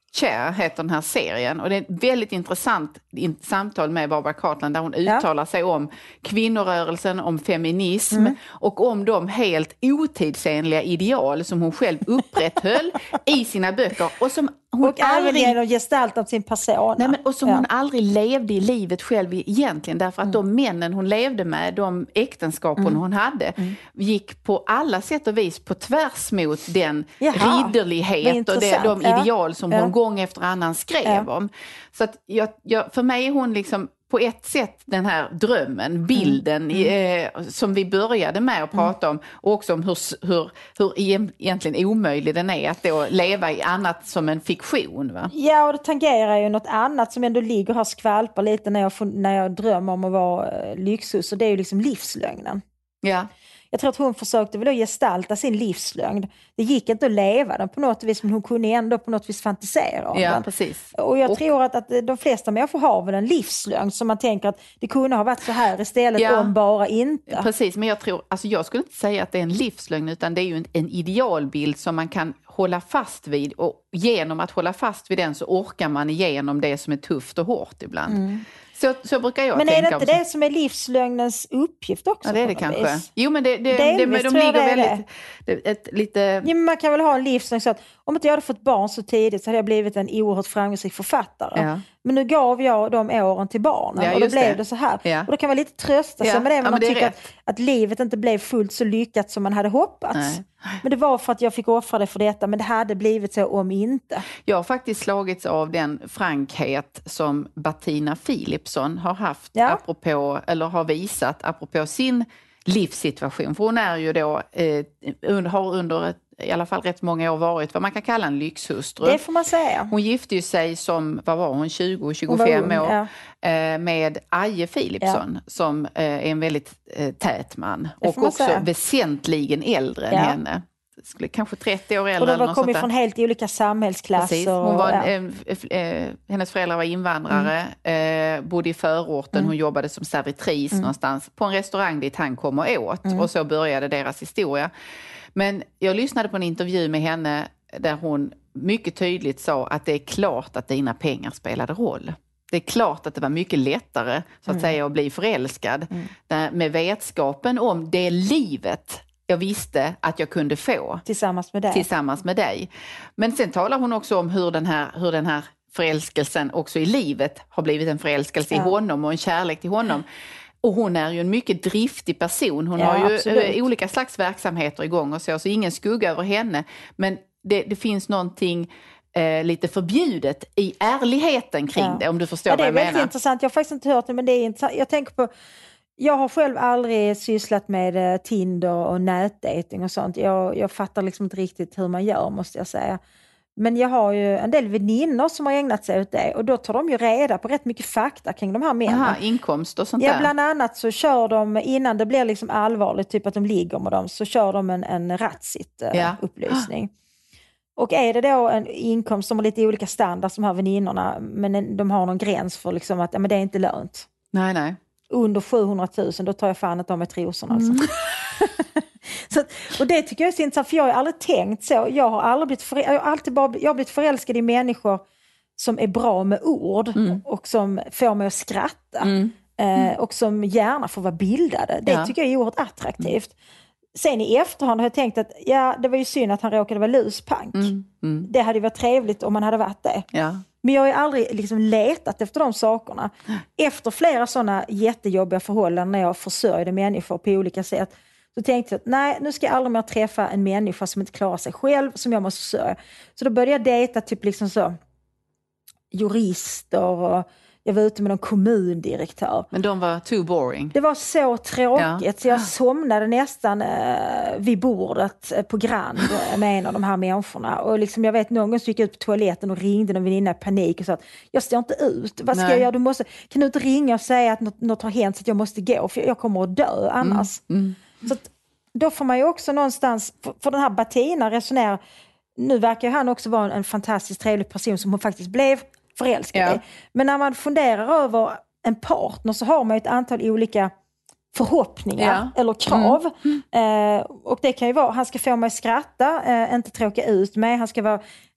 Chair heter den här serien och det är ett väldigt intressant samtal med Barbara Cartland där hon uttalar sig om kvinnorörelsen, om feminism och om de helt otidsenliga ideal som hon själv upprätthöll i sina böcker och som hon och aldrig genom gestalt av sin persona. Nej, men, och som hon aldrig levde i livet själv egentligen därför att de männen hon levde med, de äktenskapen hon hade gick på alla sätt och vis på tvärs mot den ridderlighet och de ideal som hon gång efter annan skrev om. Så att för mig är hon liksom på ett sätt den här drömmen, bilden som vi började med att prata om och också om hur egentligen omöjlig den är att då leva i annat som en fiktion. Va? Ja, och det tangerar ju något annat som ändå ligger här skvalpar lite när jag drömmer om att vara lyxhus och det är ju liksom livslögnen. Ja. Jag tror att hon försökte väl gestalta sin livslögn. Det gick inte att leva den på något vis men hon kunde ändå på något vis fantisera om den. Precis. Och jag tror att de flesta människor har väl en livslögn som man tänker att det kunde ha varit så här istället om bara inte. Precis, men jag skulle inte säga att det är en livslögn utan det är ju en idealbild som man kan hålla fast vid och genom att hålla fast vid den så orkar man igenom det som är tufft och hårt ibland. Så brukar jag tänka. Men är det inte det som är livslögnens uppgift också? Ja, det är det kanske. Vis? Jo, men de ligger väldigt lite... Ja, men man kan väl ha en livslögn så att om inte jag hade fått barn så tidigt så hade jag blivit en oerhört framgångsrik författare. Ja. Men nu gav jag de åren till barnen och då blev det så här. Ja. Och då kan man lite trösta sig med det. Men man tycker att livet inte blev fullt så lyckat som man hade hoppats. Nej. Men det var för att jag fick offra det för detta. Men det hade blivit så om inte. Jag har faktiskt slagits av den frankhet som Bettina Philipsson har haft har visat apropå sin livssituation. För hon är ju då har under i alla fall rätt många år varit vad man kan kalla en lyxhustru. Det får man säga. Hon gifte ju sig som, vad var hon, 20-25 år med Aje Philipsson som är en väldigt tät man. Och också väsentligen äldre än henne. Skulle kanske 30 år äldre. Och de kom ju från helt olika samhällsklasser. Precis. Hon var, hennes föräldrar var invandrare, bodde i förorten. Hon jobbade som servitris någonstans på en restaurang dit han kom och åt. Och så började deras historia. Men jag lyssnade på en intervju med henne där hon mycket tydligt sa att det är klart att dina pengar spelade roll. Det är klart att det var mycket lättare så att säga att bli förälskad med vetskapen om det livet jag visste att jag kunde få tillsammans med dig. Men sen talar hon också om hur den här förälskelsen också i livet har blivit en förälskelse i honom och en kärlek till honom. Och hon är ju en mycket driftig person. Hon har ju olika slags verksamheter igång och så ingen skugga över henne. Men det finns någonting lite förbjudet i ärligheten kring det, om du förstår vad jag menar. Det är väldigt intressant. Jag har faktiskt inte hört det, men det är intressant. Jag tänker på, jag har själv aldrig sysslat med Tinder och nätdating och sånt. Jag fattar liksom inte riktigt hur man gör, måste jag säga. Men jag har ju en del väninnor som har ägnat sig åt det. Och då tar de ju reda på rätt mycket fakta kring de här männen. Aha, inkomst och sånt där. Ja, bland annat så kör de, innan det blir liksom allvarligt, typ att de ligger med dem, så kör de en Ratsit-upplysning. Och är det då en inkomst som har lite olika standard som har väninnorna, men de har någon gräns för liksom att men det är inte lönt. Nej. Under 700 000, då tar jag fan att de är trosorna alltså. Så, och det tycker jag är så intressant, för jag har aldrig tänkt så. Jag har blivit förälskad i människor som är bra med ord och som får mig att skratta och som gärna får vara bildade. Det tycker jag är oerhört attraktivt. Sen i efterhand har jag tänkt att det var ju synd att han råkade vara luspank. Det hade ju varit trevligt om man hade varit det. Ja. Men jag har ju aldrig liksom letat efter de sakerna. Efter flera sådana jättejobbiga förhållanden när jag försörjde människor på olika sätt, så tänkte jag att nej, nu ska jag aldrig mer träffa en människa som inte klarar sig själv, som jag måste försörja. Så då började jag dejta typ liksom så jurister, och jag var ute med någon kommundirektör. Men de var too boring. Det var så tråkigt så jag somnade nästan vid bordet på Grand med en av de här människorna. Och liksom, jag vet någon gång så gick jag ut på toaletten och ringde någon väninna i panik och sa att jag står inte ut. Vad ska jag göra? Kan du inte ringa och säga att något har hänt så att jag måste gå? För jag kommer att dö annars. Så att, då får man ju också någonstans, för den här Bettina resonerar, nu verkar ju han också vara en fantastiskt trevlig person som hon faktiskt blev förälskad i. Men när man funderar över en partner så har man ju ett antal olika förhoppningar eller krav. Och det kan ju vara, han ska få mig att skratta, inte tråka ut mig, han ska vara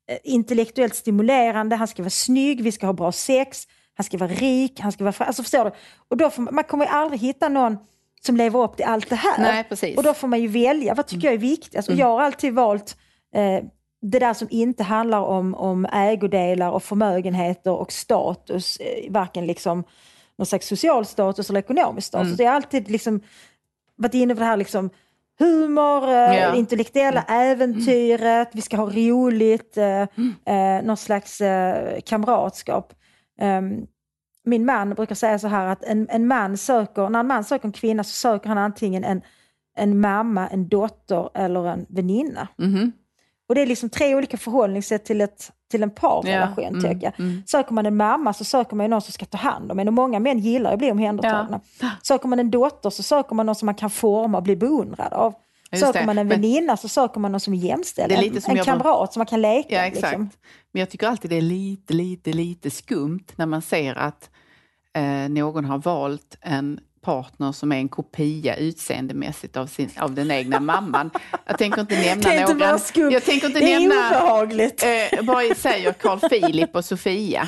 intellektuellt stimulerande, han ska vara snygg, vi ska ha bra sex, han ska vara rik, han ska vara... Alltså förstår du? Och då man kommer ju aldrig hitta någon som lever upp till allt det här. Nej, precis. Och då får man ju välja, vad tycker jag är viktigt? Och jag har alltid valt det där som inte handlar om ägodelar och förmögenheter och status, varken liksom någon slags social status eller ekonomisk status. Det är alltid liksom varit inne på det här liksom humor, intellektuella äventyret, vi ska ha roligt, någon slags kamratskap. Min man brukar säga så här att när en man söker en kvinna så söker han antingen en mamma, en dotter eller en väninna. Och det är liksom 3 olika förhållningssätt till en parrelation, tycker jag. Söker man en mamma så söker man ju någon som ska ta hand om en. Och många män gillar att bli omhändertagna. Söker man en dotter så söker man någon som man kan forma och bli beundrad av. Söker man en väninna så söker man någon som är jämställd. En kamrat som man kan leka. Ja, exakt. Liksom. Men jag tycker alltid det är lite skumt när man ser att någon har valt en partner som är en kopia utseendemässigt av den egna mamman. Jag tänker inte nämna någon. Jag tänker inte det är nämna obehagligt. Bara säger Carl Philip och Sofia.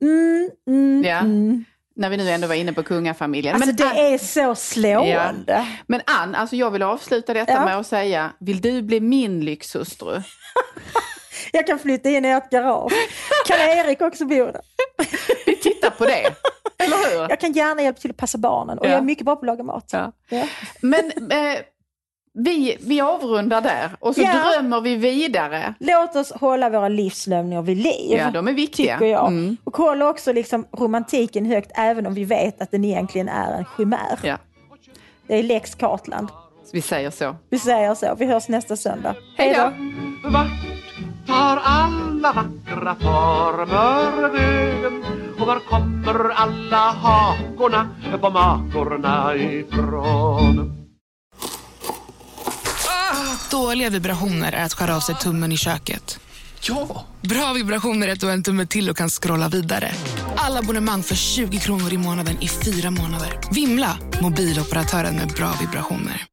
När vi nu ändå var inne på kungafamiljen. Alltså men det är så slående. Ja. Men Ann, alltså jag vill avsluta detta med att säga, vill du bli min lyxhustru? Jag kan flytta in i ett garage. Kan Erik också bo där? Vi tittar på det. Eller hur? Jag kan gärna hjälpa till att passa barnen. Och jag är mycket bra på att laga mat. Ja. Men vi avrundar där. Och så drömmer vi vidare. Låt oss hålla våra livslögner vid liv. Ja, de är viktiga. Tycker jag. Och hålla också liksom romantiken högt. Även om vi vet att den egentligen är en chimär. Ja. Det är Lex Cartland. Vi säger så. Vi hörs nästa söndag. Hej då. Vart tar alla vackra former vägen? Och var kommer alla hakorna på makorna ifrån? Dåliga vibrationer är att skära av sig tummen i köket. Ja! Bra vibrationer är att du har en tumme till och kan scrolla vidare. Alla abonnemang för 20 kronor i månaden i 4 månader. Vimla, mobiloperatören med bra vibrationer.